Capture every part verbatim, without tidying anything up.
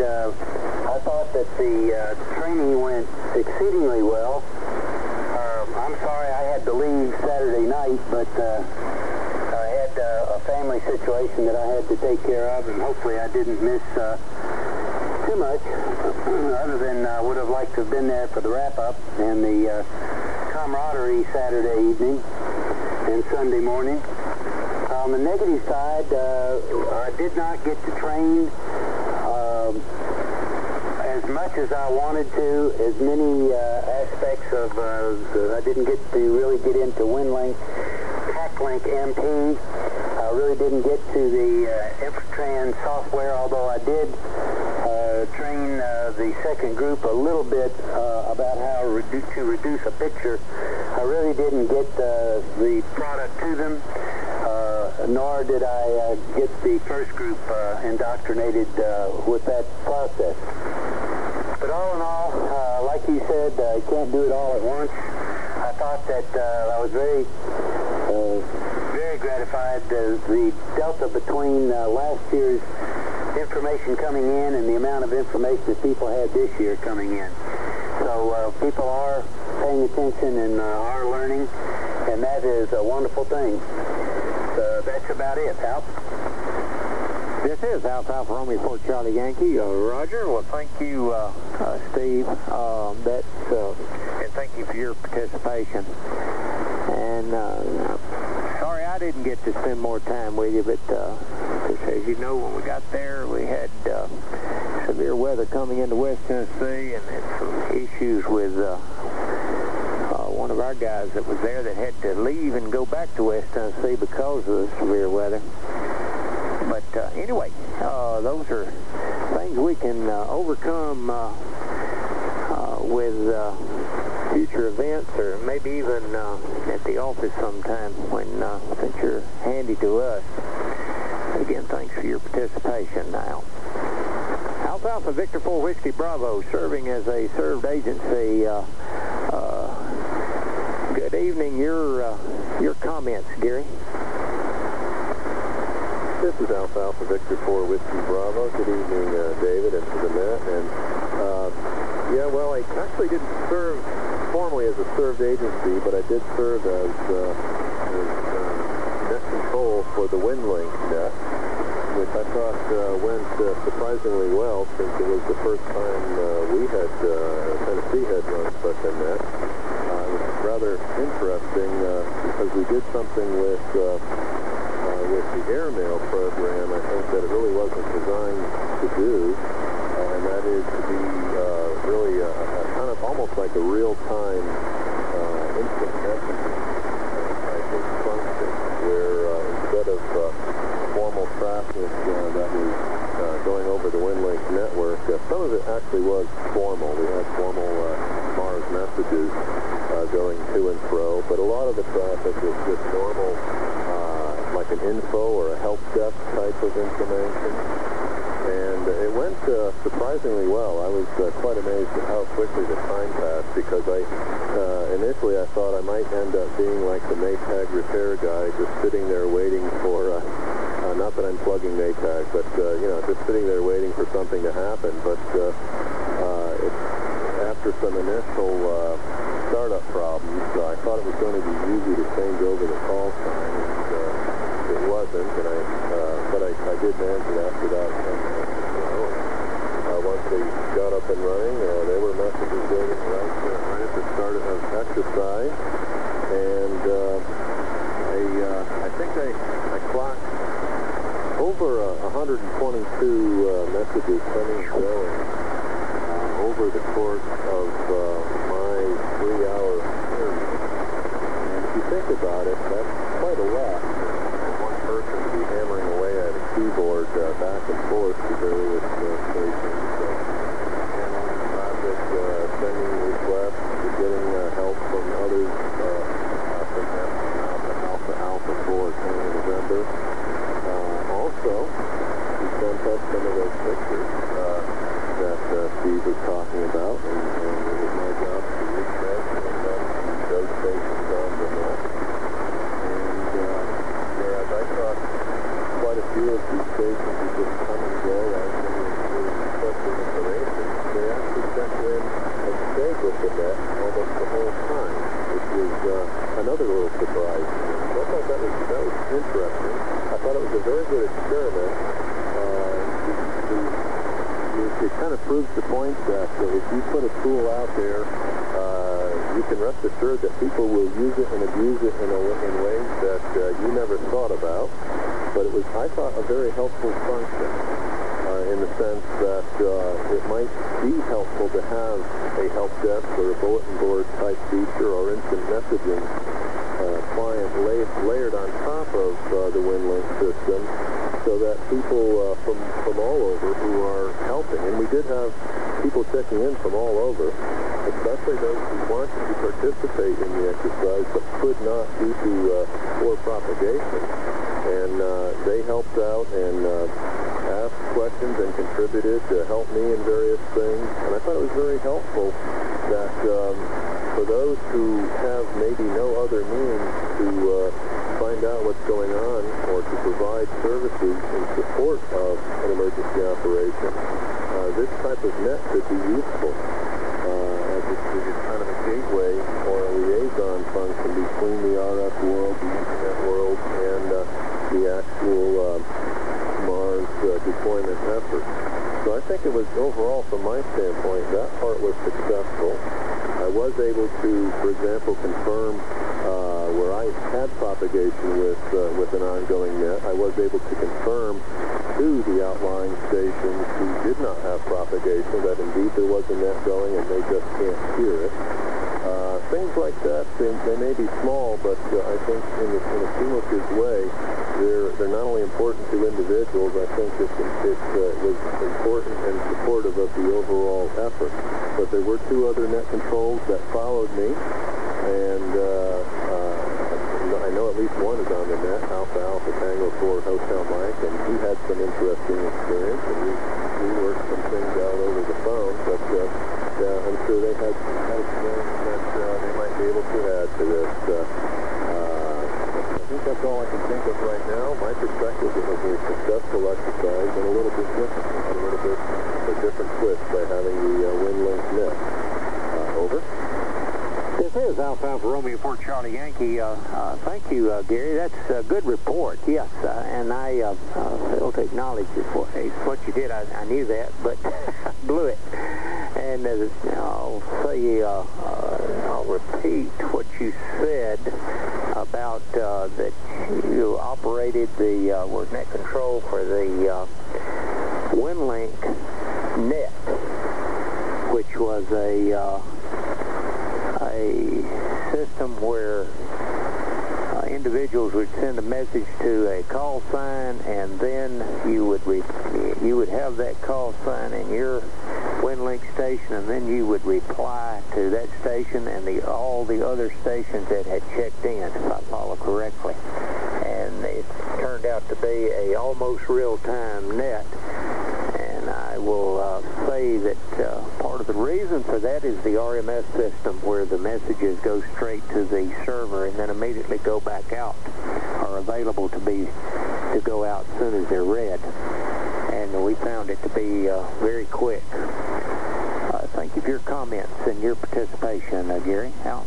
uh, I thought that the uh, training went exceedingly well. Uh, I'm sorry I had to leave Saturday night, but uh, I had uh, a family situation that I had to take care of, and hopefully I didn't miss uh, too much, other than I uh, would have liked to have been there for the wrap-up and the uh, camaraderie Saturday evening and Sunday morning. On the negative side, uh, I did not get to train uh, as much as I wanted to, as many uh, aspects of, uh, I didn't get to really get into WinLink, TacLink M P. I really didn't get to the uh, Infotran software, although I did uh, train uh, the second group a little bit uh, about how redu to reduce a picture. I really didn't get uh, the product to them. Uh, nor did I uh, get the first group uh, indoctrinated uh, with that process. But all in all, uh, like you said, uh, you can't do it all at once. I thought that uh, I was very, uh, very gratified. Uh, the delta between uh, last year's information coming in and the amount of information that people had this year coming in. So uh, people are paying attention and uh, are learning, and that is a wonderful thing. Uh, that's about it, Alf. This is Alpha Alpha Romeo for Charlie Yankee. Uh, Roger, well, thank you, uh, uh, Steve. Um, that's, uh, and thank you for your participation. And uh, sorry I didn't get to spend more time with you, but uh, just as you know, when we got there, we had uh, severe weather coming into West Tennessee, and, and some issues with uh, one of our guys that was there that had to leave and go back to West Tennessee because of the severe weather. But uh, anyway, uh, those are things we can uh, overcome uh, uh, with uh, future events, or maybe even uh, at the office sometime when uh, since you're handy to us. Again, thanks for your participation now. Alpha Alpha Victor four Whiskey Bravo, serving as a served agency. Uh, uh, Good evening. Your uh, your comments, Gary. This is Alpha Alpha Victor four Whiskey Bravo. Good evening, uh, David, and to the Met. And uh, yeah, well, I actually didn't serve formally as a served agency, but I did serve as, uh, as uh, net control for the WinLink net, which I thought uh, went uh, surprisingly well, since it was the first time uh, we had uh, Tennessee had run such a net. Rather interesting uh, because we did something with uh, uh, with the airmail program, I think, that it really wasn't designed to do, uh, and that is to be uh, really a, a kind of almost like a real-time uh, instant messaging type of function, where uh, instead of uh, formal traffic uh, that was uh, going over the WinLink network, uh, some of it actually was formal. We had formal uh, Mars messages Uh, going to and fro, but a lot of the traffic was just normal, uh, like an info or a help desk type of information, and it went uh, surprisingly well. I was uh, quite amazed at how quickly the time passed, because I uh, initially I thought I might end up being like the Maytag repair guy, just sitting there waiting for, uh, uh, not that I'm plugging Maytag, but uh, you know, just sitting there waiting for something to happen, but uh, uh, it, after some initial uh, startup problems, uh, I thought it was going to be easy to change over the call sign, and uh, it wasn't, and I, uh, but I, I did manage it after that. And, uh, once they got up and running, uh, there were messages waiting right, uh, right at the start of exercise, and uh, I, uh, I think I, I clocked over uh, one hundred twenty-two uh, messages coming and going uh, over the course of uh, three-hour period. And if you think about it, that's quite a lot for one person to be hammering away at a keyboard uh, back and forth to various uh, stations, uh, handling traffic, uh, sending requests, getting uh, help from others, uh, from Alpha Alpha Alpha for Tango November. Uh, also, he sent us some of those pictures uh, that uh, Steve was talking about, and, and it was my job to refresh and run those stations on the net. And uh, whereas I thought quite a few of these stations would just come and go as they were requesting kind of proves the point that uh, if you put a tool out there, uh, you can rest assured that people will use it and abuse it in, a, in ways that uh, you never thought about. But it was, I thought, a very helpful function uh, in the sense that uh, it might be helpful to have a help desk or a bulletin board type feature or instant messaging uh, client laid, layered on top of uh, the WinLink system, so that people uh, from, from all over who are helping, and we did have people checking in from all over, especially those who wanted to participate in the exercise but could not due to uh, poor propagation. And uh, they helped out and uh, asked questions and contributed to help me in various things. And I thought it was very helpful that um, for those who have maybe no other means to uh, find out what's going on or to provide services in support of an emergency operation, uh, this type of net could be useful uh, as it's, it's kind of a gateway or a liaison function between the R F world, the Internet world, and uh, the actual uh, Mars uh, deployment effort. So I think it was overall, from my standpoint, that part was successful. I was able to, for example, confirm uh, where I had propagation with uh, with an ongoing net. I was able to confirm to the outlying stations who did not have propagation that indeed there was a net going and they just can't hear it. Uh, things like that, they, they may be small, but uh, I think in, the, in a cumulative way, they're, they're not only important to individuals, I think it, it uh, was important and supportive of the overall effort. But there were two other net controls that followed me, and uh, uh, I know at least one is on the net, Alpha Alpha Tango four Hotel Mike, and he had some interesting experience, and we, we worked some things out over the phone, but uh, yeah, I'm sure they had, had experience that uh, they might be able to add to this. Uh, uh, I think that's all I can think of right now. My perspective, it was a successful exercise and a little bit different, a little bit a different twist by having the uh, WinLink net. Uh, over. This is Alpha Alpha Romeo four Charlie Yankee. Uh, uh, thank you, uh, Gary. That's a good report, yes. Uh, and I uh, uh, fail to acknowledge it for what you did. I, I knew that, but blew it. And uh, I'll say, uh, uh, I'll repeat what you said about uh, that you operated the uh, were net control for the uh, WinLink net, which was a uh, a system where uh, individuals would send a message to a call sign, and then you would re you would have that call sign in your WinLink station, and then you would reply to that station and the all the other stations that had checked in, if I follow correctly. And it turned out to be a almost real-time net. And I will uh, say that uh, part of the reason for that is the R M S system, where the messages go straight to the server and then immediately go back out, are available to be to go out as soon as they're read. And we found it to be uh, very quick. Uh, thank you for your comments and your participation, uh, Gary. Al?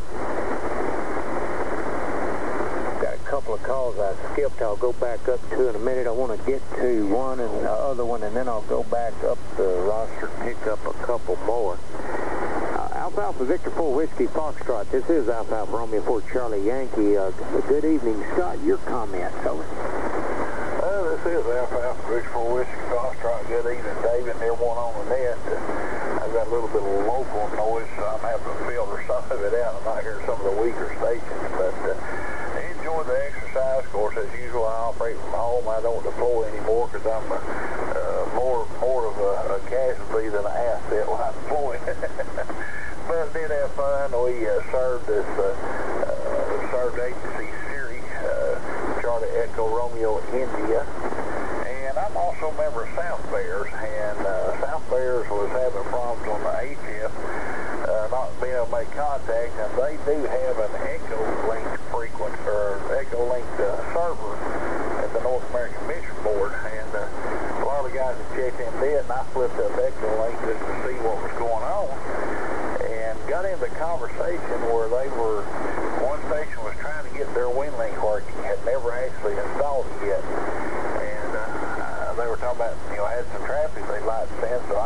Got a couple of calls I skipped. I'll go back up to in a minute. I want to get to one and the other one, and then I'll go back up the roster and pick up a couple more. Uh, Alpha Alpha Victor four Whiskey Foxtrot. This is Alpha Alpha Romeo four Charlie Yankee. Uh, good evening, Scott. Your comments, over. Uh, this is Alpha Alpha Victor four Whiskey Foxtrot. Good evening, David, and everyone on the net. Uh, I've got a little bit of local noise, so I'm having to filter some of it out. I'm not hearing some of the weaker stations, but uh, I enjoyed the exercise. Of course, as usual, I operate from home. I don't deploy anymore because I'm uh, uh, more more of a, a casualty than an asset when I'm deploying. But I did have fun. We uh, served this uh, uh, served agency Siri, uh, Charlie Echo Romeo India, and I'm also a member of South Bears. And uh, South Bears was having problems on the H F, uh, not being able to make contact, and they do have an Echo Link frequency or Echo Link uh, server at the North American Mission Board, and uh, a lot of the guys that checked in did, and I flipped up Echo Link just to see what was going on. And got into conversation where they were, one station was trying to get their WinLink working, had never actually installed it yet. And uh, they were talking about, you know, had some traffic they'd like to send, so I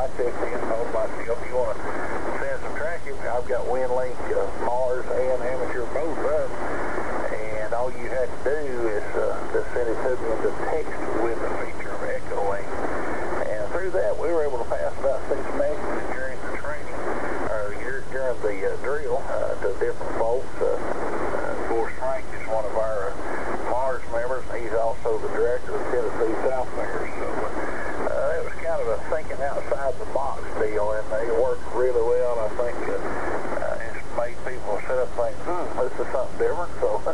texted in and told him, I said, if you want to send some tracking, I've got WinLink, uh, Mars, and Amateur both up. And all you had to do is uh, to send it to me into text with the feature of EchoLink. And through that, we were able to pass about six messages during the training, or during the uh, drill uh, to different folks. Uh, uh, of course, Frank is one of our uh, Mars members, and he's also the director of Tennessee South Bears. So uh, it was kind of a thinking outside the box deal, and it worked really well. I think uh, uh, it's made people sit up and think, hmm, this is something different. So and,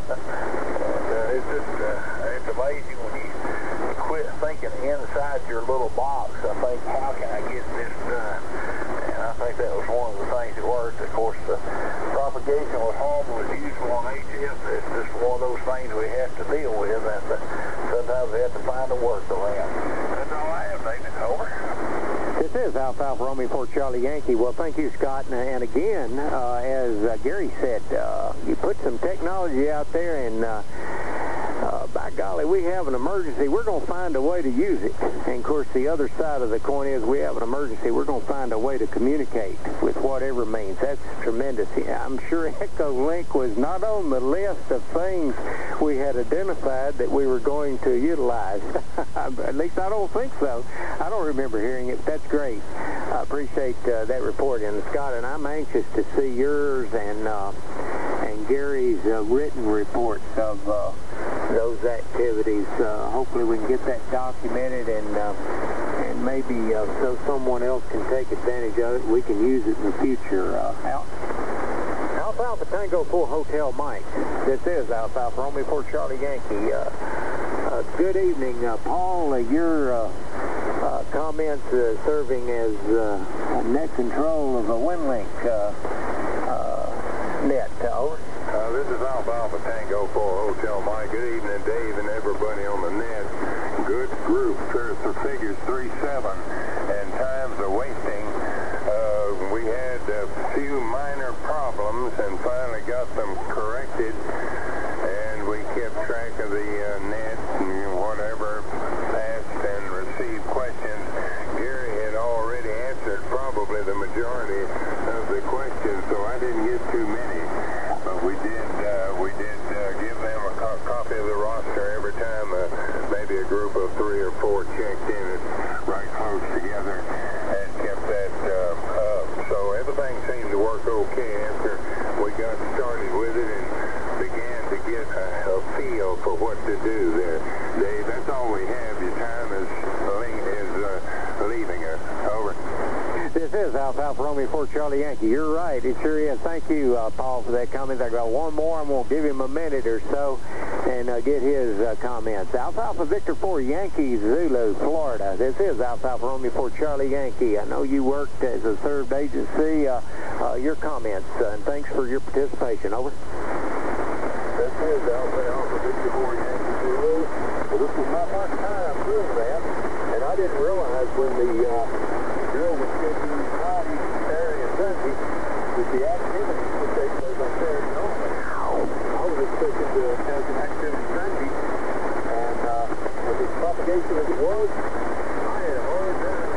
uh, it's just uh, it's amazing when you quit thinking inside your little box. I think, how can I get this done? And I think that was one of the things that worked. Of course, the propagation was horrible as usual on H F. It's just one of those things we have to deal with, and uh, sometimes we have to find a workaround. That's all I have, David. Over. This is Alpha Alpha Romeo for Charlie Yankee. Well, thank you, Scott. And, and again, uh, as uh, Gary said, uh, you put some technology out there, and uh, Uh, by golly, we have an emergency. We're going to find a way to use it. And, of course, the other side of the coin is we have an emergency. We're going to find a way to communicate with whatever means. That's tremendous. I'm sure EchoLink was not on the list of things we had identified that we were going to utilize. At least I don't think so. I don't remember hearing it, but that's great. I appreciate uh, that report. And, Scott, and I'm anxious to see yours and, uh, and Gary's uh, written reports of uh, those activities. Uh, hopefully we can get that documented, and uh, and maybe uh, so someone else can take advantage of it. We can use it in the future. Uh, Al Alpha Alpha Tango four Hotel Mike. This is Alpha Alpha Romeo for Charlie Yankee. Uh, uh, good evening, uh, Paul. Uh, your uh, uh, comments uh, serving as uh, net control of a WinLink uh, uh, net. Over. Uh, this is Alpha Alpha Tango four Hotel Mike. Good evening, Dave, and everybody on the net. Good group. Cursor figures three seven, and times are wasting. Uh, we had a few minor problems and finally got them corrected, and we kept track of the uh, net and whatever asked and received questions. Gary had already answered probably the majority of the questions, so I didn't get too many. But we did, uh, we did uh, give them a co copy of the roster every time uh, maybe a group of three or four checked in it right close together and kept that uh, up. So everything seemed to work okay after we got started with it and began to get a, a feel for what to do there. Dave, that's all we have. Your time is, is uh, leaving us. Over. This is Alpha Alpha Romeo for Charlie Yankee. You're right. It sure is. Thank you, uh, Paul, for that comment. I got one more. I'm going to give him a minute or so and uh, get his uh, comments. Alpha Alpha Victor for Yankee Zulu, Florida. This is Alpha Alpha Romeo for Charlie Yankee. I know you worked as a served agency. Uh, uh, your comments, uh, and thanks for your participation. Over. This is Alpha Alpha Victor for Yankee Zulu. Well, this was my first time doing that, and I didn't realize when the uh, drill was scheduled Friday, Saturday, and Sunday that the activities would take place on Saturday only. I was expecting to have an activity Sunday, and uh, with the propagation as it was, I had a hard time.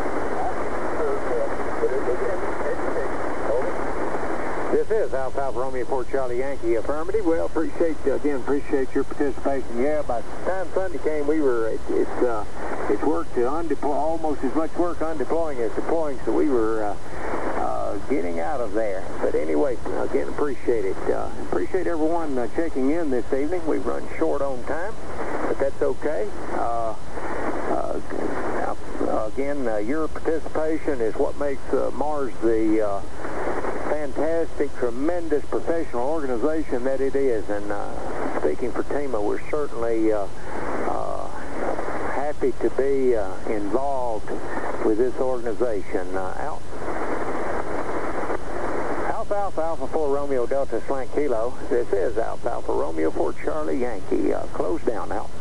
But it was education. Over. This is Alpha Alpha Romeo for Charlie Yankee. Affirmative. Well, appreciate again appreciate your participation. Yeah, by the time Sunday came, we were it, it's uh, it's work to undeploy, almost as much work undeploying as deploying. So we were uh, uh, getting out of there. But anyway, again, appreciate it. Uh, appreciate everyone uh, checking in this evening. We've run short on time, but that's okay. Uh, uh, again, uh, your participation is what makes uh, Mars the uh, fantastic, tremendous professional organization that it is. And uh, speaking for TEMA, we're certainly uh, uh, happy to be uh, involved with this organization. Uh, Al Alpha Alpha Alpha for Romeo Delta Slant Kilo. This is Alpha Alpha Romeo for Charlie Yankee. Uh, close down now.